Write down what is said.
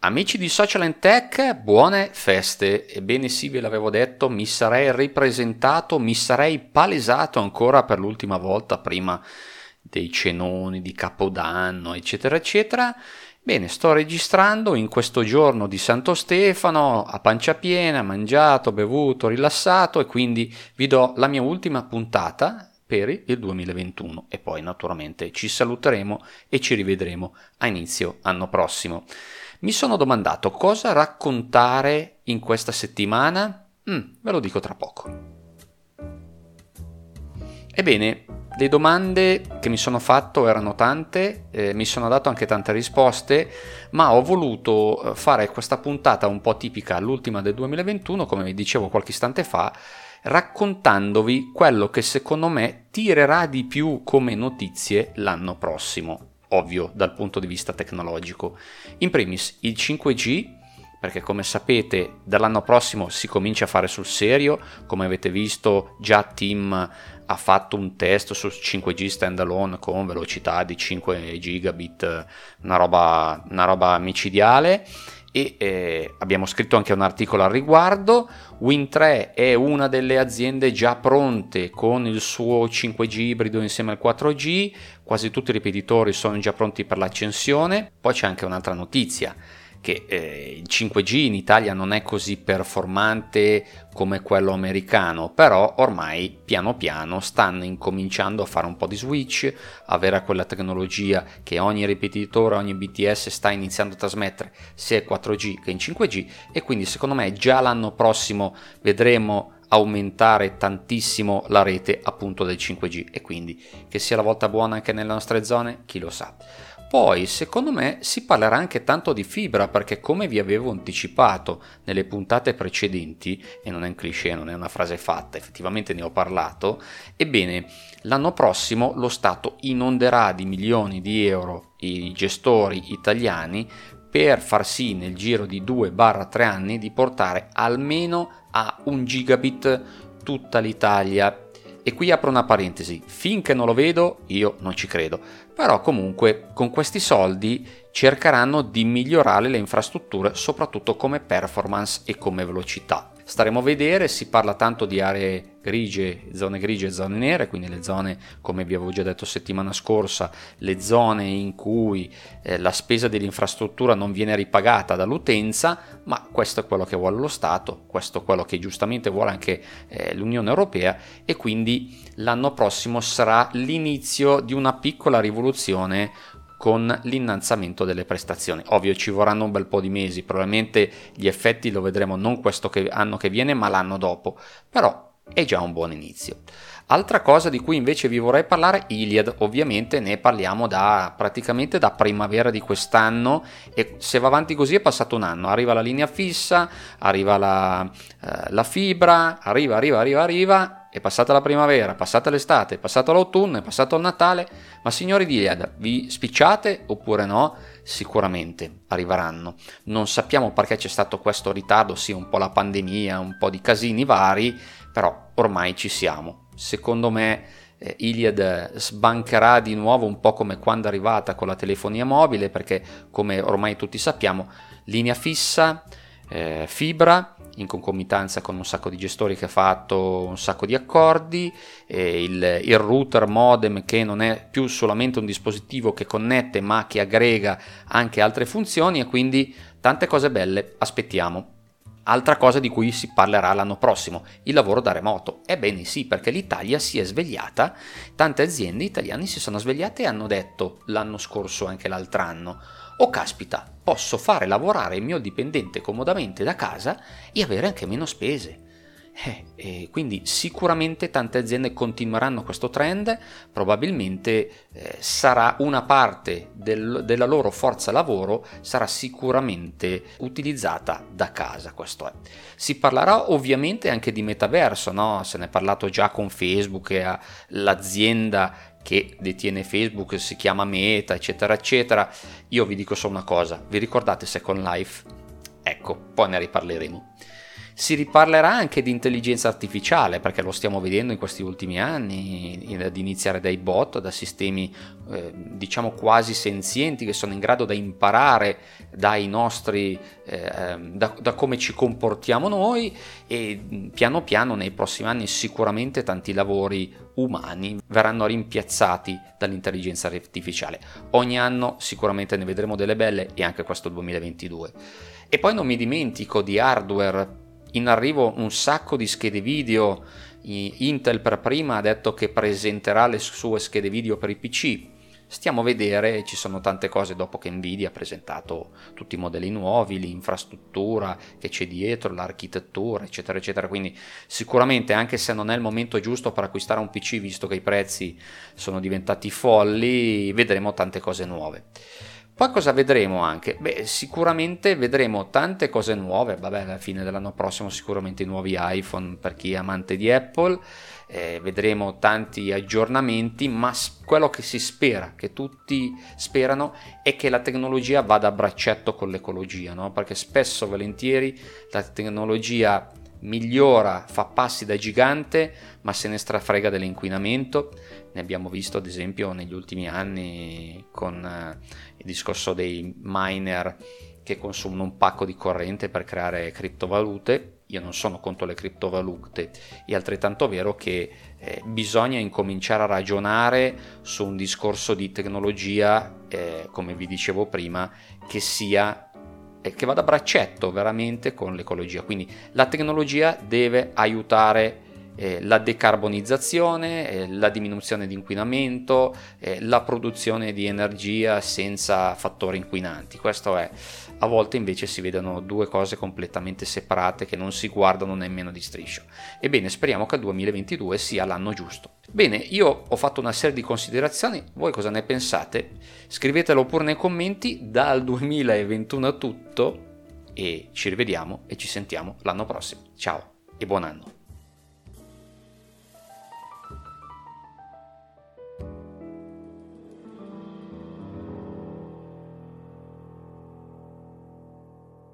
Amici di Social and Tech, buone feste. Ebbene sì, ve l'avevo detto, mi sarei ripresentato, mi sarei palesato ancora per l'ultima volta prima dei cenoni di Capodanno, eccetera, eccetera. Bene, sto registrando in questo giorno di Santo Stefano, a pancia piena, mangiato, bevuto, rilassato, e quindi vi do la mia ultima puntata per il 2021 e poi naturalmente ci saluteremo e ci rivedremo a inizio anno prossimo. Mi sono domandato cosa raccontare in questa settimana? Ve lo dico tra poco. Ebbene, le domande che mi sono fatto erano tante, mi sono dato anche tante risposte, ma ho voluto fare questa puntata un po' tipica, l'ultima del 2021, come vi dicevo qualche istante fa, raccontandovi quello che secondo me tirerà di più come notizie l'anno prossimo. Ovvio dal punto di vista tecnologico. In primis il 5G, perché come sapete dall'anno prossimo si comincia a fare sul serio. Come avete visto già TIM ha fatto un test sul 5G standalone con velocità di 5 gigabit, una roba micidiale, e abbiamo scritto anche un articolo al riguardo. Wind3 è una delle aziende già pronte con il suo 5G ibrido insieme al 4G, quasi tutti i ripetitori sono già pronti per l'accensione. Poi c'è anche un'altra notizia, che il 5G in Italia non è così performante come quello americano, però ormai piano piano stanno incominciando a fare un po' di switch, avere quella tecnologia che ogni ripetitore, ogni BTS sta iniziando a trasmettere sia in 4G che in 5G, e quindi secondo me già l'anno prossimo vedremo aumentare tantissimo la rete appunto del 5G, e quindi che sia la volta buona anche nelle nostre zone, chi lo sa. Poi secondo me si parlerà anche tanto di fibra, perché come vi avevo anticipato nelle puntate precedenti, e non è un cliché, non è una frase fatta, effettivamente ne ho parlato, ebbene l'anno prossimo lo Stato inonderà di milioni di euro i gestori italiani per far sì nel giro di 2-3 anni di portare almeno a 1 gigabit tutta l'Italia. E qui apro una parentesi, finché non lo vedo io non ci credo, però comunque con questi soldi cercheranno di migliorare le infrastrutture, soprattutto come performance e come velocità. Staremo a vedere, si parla tanto di aree grigie e zone nere, quindi le zone, come vi avevo già detto settimana scorsa, le zone in cui la spesa dell'infrastruttura non viene ripagata dall'utenza, ma questo è quello che vuole lo Stato, questo è quello che giustamente vuole anche l'Unione Europea, e quindi l'anno prossimo sarà l'inizio di una piccola rivoluzione con l'innalzamento delle prestazioni. Ovvio ci vorranno un bel po' di mesi, probabilmente gli effetti lo vedremo non questo anno che viene ma l'anno dopo, però è già un buon inizio. Altra cosa di cui invece vi vorrei parlare, Iliad, ovviamente ne parliamo praticamente da primavera di quest'anno, e se va avanti così è passato un anno, arriva la linea fissa, arriva la fibra, arriva, è passata la primavera, è passata l'estate, è passato l'autunno, è passato il Natale, ma signori di Iliad, vi spicciate oppure no? Sicuramente arriveranno. Non sappiamo perché c'è stato questo ritardo, sì, un po' la pandemia, un po' di casini vari, però ormai ci siamo. Secondo me Iliad sbancherà di nuovo un po' come quando è arrivata con la telefonia mobile, perché come ormai tutti sappiamo, linea fissa, fibra in concomitanza con un sacco di gestori che ha fatto un sacco di accordi, il router modem che non è più solamente un dispositivo che connette ma che aggrega anche altre funzioni, e quindi tante cose belle, aspettiamo. Altra cosa di cui si parlerà l'anno prossimo, il lavoro da remoto. Ebbene sì, perché l'Italia si è svegliata, tante aziende italiane si sono svegliate e hanno detto l'anno scorso, anche l'altro anno: oh caspita, posso fare lavorare il mio dipendente comodamente da casa e avere anche meno spese. E quindi sicuramente tante aziende continueranno questo trend, probabilmente sarà una parte della loro forza lavoro sarà sicuramente utilizzata da casa, questo è. Si parlerà ovviamente anche di metaverso, no? Se ne è parlato già con Facebook, e l'azienda che detiene Facebook si chiama Meta, eccetera eccetera. Io vi dico solo una cosa, vi ricordate Second Life? Ecco, poi ne riparleremo. Si riparlerà anche di intelligenza artificiale, perché lo stiamo vedendo in questi ultimi anni, ad iniziare dai bot, da sistemi diciamo quasi senzienti, che sono in grado di imparare dai nostri, da come ci comportiamo noi, e piano piano nei prossimi anni sicuramente tanti lavori umani verranno rimpiazzati dall'intelligenza artificiale. Ogni anno sicuramente ne vedremo delle belle, e anche questo 2022. E poi non mi dimentico di hardware. In arrivo un sacco di schede video. Intel per prima ha detto che presenterà le sue schede video per i PC. Stiamo a vedere, ci sono tante cose dopo che Nvidia ha presentato tutti i modelli nuovi, l'infrastruttura che c'è dietro, l'architettura, eccetera, eccetera. Quindi sicuramente, anche se non è il momento giusto per acquistare un PC, visto che i prezzi sono diventati folli, vedremo tante cose nuove. Poi cosa vedremo anche? Beh, sicuramente vedremo tante cose nuove. Vabbè, alla fine dell'anno prossimo sicuramente i nuovi iPhone per chi è amante di Apple, vedremo tanti aggiornamenti, ma quello che si spera, che tutti sperano, è che la tecnologia vada a braccetto con l'ecologia, no? Perché spesso, volentieri, la tecnologia migliora, fa passi da gigante, ma se ne strafrega dell'inquinamento. Ne abbiamo visto ad esempio negli ultimi anni con il discorso dei miner che consumano un pacco di corrente per creare criptovalute. Io non sono contro le criptovalute, è altrettanto vero che bisogna incominciare a ragionare su un discorso di tecnologia, come vi dicevo prima, che vada a braccetto veramente con l'ecologia. Quindi la tecnologia deve aiutare la decarbonizzazione, la diminuzione di inquinamento, la produzione di energia senza fattori inquinanti. Questo è. A volte invece si vedono due cose completamente separate che non si guardano nemmeno di striscio. Ebbene, speriamo che il 2022 sia l'anno giusto. Bene, io ho fatto una serie di considerazioni, voi cosa ne pensate? Scrivetelo pure nei commenti. Dal 2021 è tutto, e ci rivediamo e ci sentiamo l'anno prossimo. Ciao e buon anno!